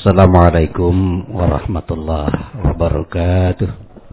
Assalamualaikum warahmatullahi wabarakatuh.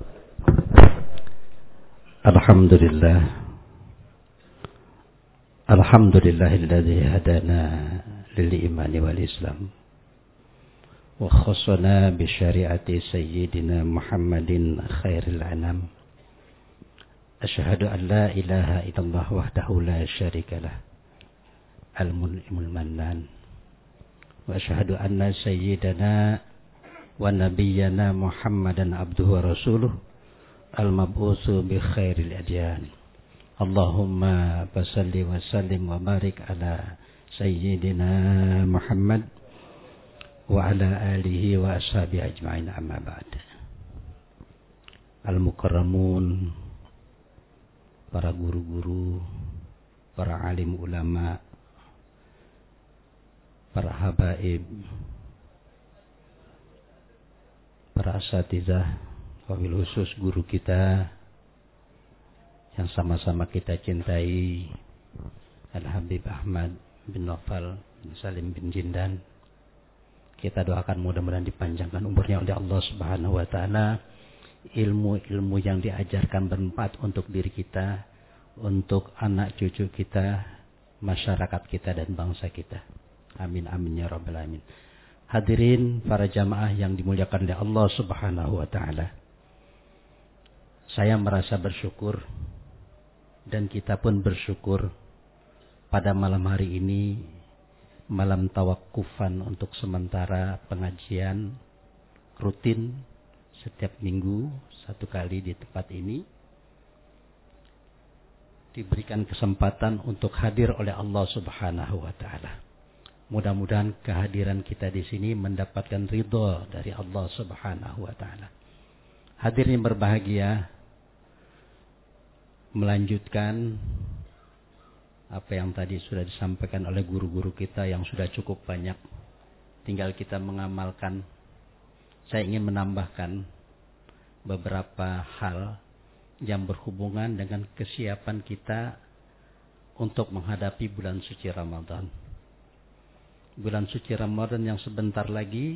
Alhamdulillahilladzi hadana lil imani wal islam wa khassana bi syariati sayyidina Muhammadin khairil anam. Asyhadu an la ilaha illallah wahdahu la syarikalah al-mun'imul mannan. Wa asyhadu anna sayyidana wa nabiyyana Muhammadan abduhu wa rasuluh al-mab'utsu bi khairil adyan. Allahumma basalli wa sallim wa barik ala sayyidina Muhammad wa ala alihi wa ashabihi ajma'in, amma ba'd. Al-mukarramun, para guru-guru, para alim ulama, para habaib, para asatizah, wabil khusus guru kita yang sama-sama kita cintai, Al-Habib Ahmad bin Nawfal bin Salim bin Jindan. Kita doakan mudah-mudahan dipanjangkan umurnya oleh Allah Subhanahu wa taala. Ilmu-ilmu yang diajarkan bermanfaat untuk diri kita, untuk anak cucu kita, masyarakat kita dan bangsa kita. Amin amin ya rabbal alamin. Hadirin para jamaah yang dimuliakan oleh Allah Subhanahu wa taala. Saya merasa bersyukur dan kita pun bersyukur pada malam hari ini, malam tawakufan untuk sementara pengajian rutin setiap minggu satu kali di tempat ini. Diberikan kesempatan untuk hadir oleh Allah Subhanahu wa taala. Mudah-mudahan kehadiran kita di sini mendapatkan ridho dari Allah Subhanahu wa taala. Hadirin berbahagia, melanjutkan apa yang tadi sudah disampaikan oleh guru-guru kita yang sudah cukup banyak. Tinggal kita mengamalkan. Saya ingin menambahkan beberapa hal yang berhubungan dengan kesiapan kita untuk menghadapi bulan suci Ramadan. Bulan suci Ramadan yang sebentar lagi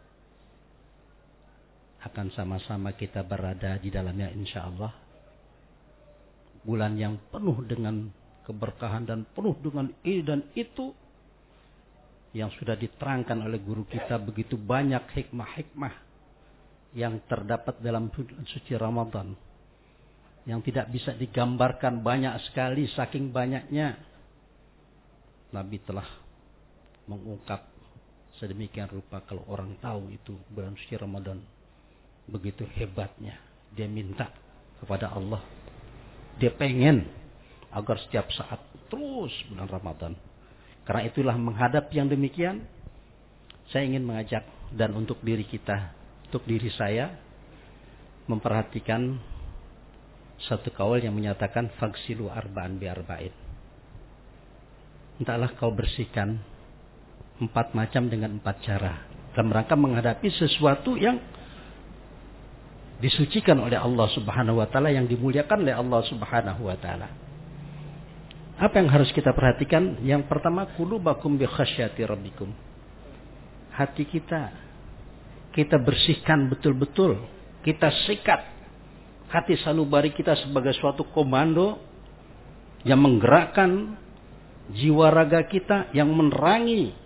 akan sama-sama kita berada di dalamnya, insya Allah. Bulan yang penuh dengan keberkahan dan penuh dengan ini dan itu yang sudah diterangkan oleh guru kita. Begitu banyak hikmah-hikmah yang terdapat dalam bulan suci Ramadan yang tidak bisa digambarkan, banyak sekali, saking banyaknya. Nabi telah mengungkap sedemikian rupa, kalau orang tahu itu bulan suci Ramadan begitu hebatnya, dia minta kepada Allah, dia pengen agar setiap saat terus bulan Ramadan. Karena itulah menghadap yang demikian, saya ingin mengajak dan untuk diri kita, untuk diri saya, memperhatikan satu kaul yang menyatakan fagsilu arba'an bi arba'in. Entahlah kau bersihkan 4 macam dengan 4 cara dalam rangka menghadapi sesuatu yang disucikan oleh Allah Subhanahu wa taala, yang dimuliakan oleh Allah Subhanahu wa taala. Apa yang harus kita perhatikan? Yang pertama, qulubakum bi khasyati rabbikum. Hati kita bersihkan betul-betul. Kita sikat hati sanubari kita sebagai suatu komando yang menggerakkan jiwa raga kita, yang menerangi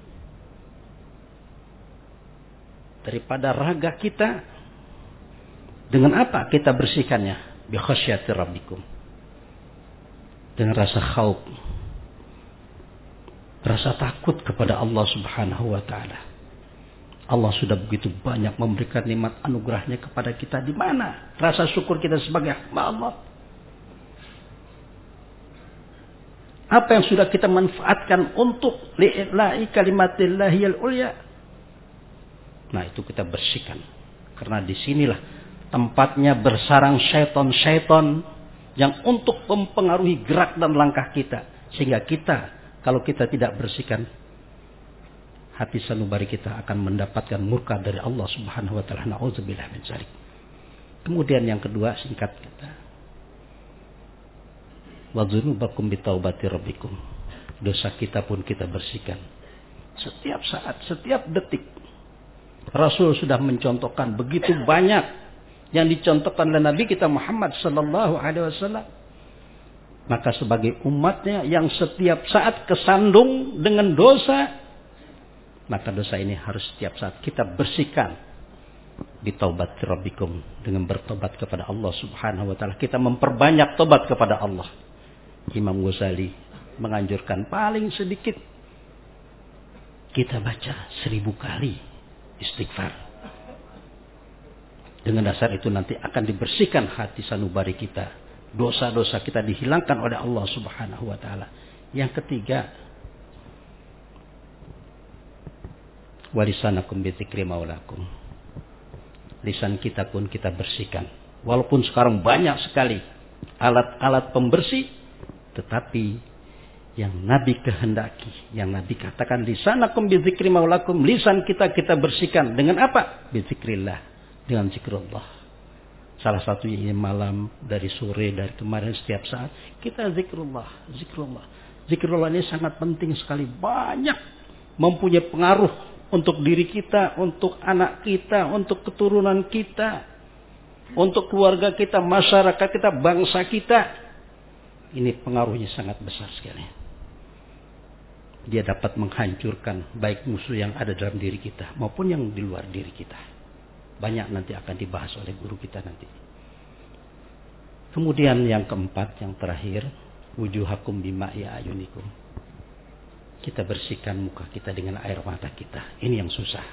daripada raga kita. Dengan apa kita bersihkannya? Bi khasyati rabbikum. Dengan rasa khauf, rasa takut kepada Allah Subhanahu wa taala. Allah sudah begitu banyak memberikan nikmat anugerahnya kepada kita. Di mana rasa syukur kita sebagai hamba Allah? Apa yang sudah kita manfaatkan untuk li'ila'i kalimatillahiyal ulya? Nah, itu kita bersihkan. Karena disinilah tempatnya bersarang syaitan-syaitan yang untuk mempengaruhi gerak dan langkah kita. Sehingga kita, kalau kita tidak bersihkan, hati sanubari kita akan mendapatkan murka dari Allah Subhanahu wa taala. Nauzubillah min dzalik. Kemudian yang kedua, singkat kata, wa dzunubakum bitaubati rabbikum. Dosa kita pun kita bersihkan. Setiap saat, setiap detik. Rasul sudah mencontohkan begitu banyak yang dicontohkan oleh Nabi kita Muhammad sallallahu alaihi wasallam. Maka sebagai umatnya yang setiap saat kesandung dengan dosa, maka dosa ini harus setiap saat kita bersihkan. Bitaubat rabbikum, dengan bertobat kepada Allah Subhanahu wa taala. Kita memperbanyak tobat kepada Allah. Imam Ghazali menganjurkan paling sedikit kita baca 1000 kali istighfar. Dengan dasar itu nanti akan dibersihkan hati sanubari kita. Dosa-dosa kita dihilangkan oleh Allah Subhanahu wa taala. Yang ketiga, walisanakum bidzikri maulakum. Lisan kita pun kita bersihkan. Walaupun sekarang banyak sekali alat-alat pembersih, tetapi yang Nabi kehendaki, yang Nabi katakan lisanakum bidzikri maulakum, lisan kita bersihkan dengan apa? Bidzikrillah, dengan zikrullah. Salah satunya ini malam, dari sore, dari kemarin, setiap saat kita zikrullah. Zikrullah ini sangat penting sekali, banyak mempunyai pengaruh untuk diri kita, untuk anak kita, untuk keturunan kita, untuk keluarga kita, masyarakat kita, bangsa kita. Ini pengaruhnya sangat besar sekali. Dia dapat menghancurkan baik musuh yang ada dalam diri kita maupun yang di luar diri kita. Banyak nanti akan dibahas oleh guru kita nanti. Kemudian yang keempat, yang terakhir, wujuhakum bima'i ayunikum. Kita bersihkan muka kita dengan air mata kita. Ini yang susah.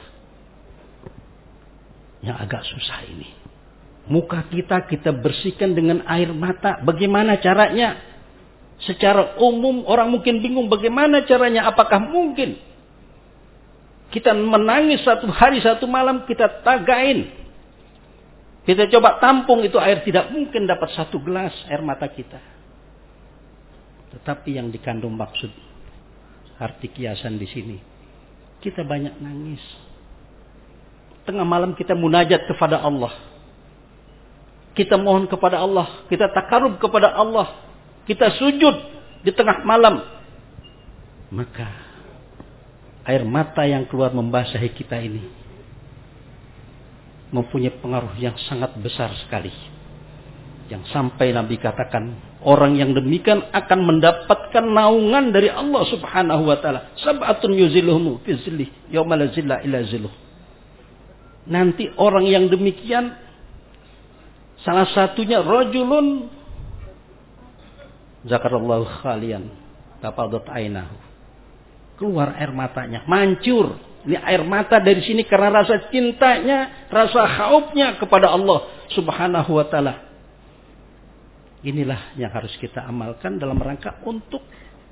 Yang agak susah ini. Muka kita bersihkan dengan air mata. Bagaimana caranya? Secara umum orang mungkin bingung bagaimana caranya. Apakah mungkin kita menangis satu hari satu malam kita tagain. Kita coba tampung itu air, tidak mungkin dapat 1 gelas air mata kita. Tetapi yang dikandung maksud arti kiasan di sini, kita banyak nangis. Tengah malam kita munajat kepada Allah. Kita mohon kepada Allah, kita takarub kepada Allah. Kita sujud di tengah malam. Maka air mata yang keluar membasahi kita ini mempunyai pengaruh yang sangat besar sekali. Yang sampai Nabi katakan, orang yang demikian akan mendapatkan naungan dari Allah Subhanahu wa taala. Sab'atun yuzilluhum fi zillih yauma la zilla illa zilluh. Nanti orang yang demikian, salah satunya rajulun zakarallahu khalian tafadat ainahu. Keluar air matanya, mancur. Ini air mata dari sini karena rasa cintanya, rasa khaufnya kepada Allah Subhanahu wa taala. Inilah yang harus kita amalkan dalam rangka untuk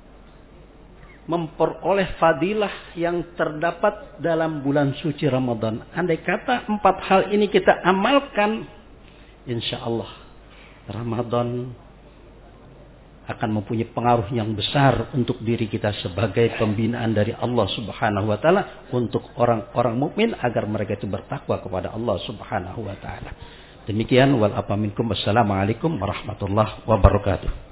memperoleh fadilah yang terdapat dalam bulan suci Ramadan. Andai kata 4 hal ini kita amalkan, insya Allah Ramadan akan mempunyai pengaruh yang besar untuk diri kita sebagai pembinaan dari Allah Subhanahu wa taala untuk orang-orang mukmin agar mereka itu bertakwa kepada Allah Subhanahu wa taala. Demikian wal afa minkum. Wassalamualaikum warahmatullahi wabarakatuh.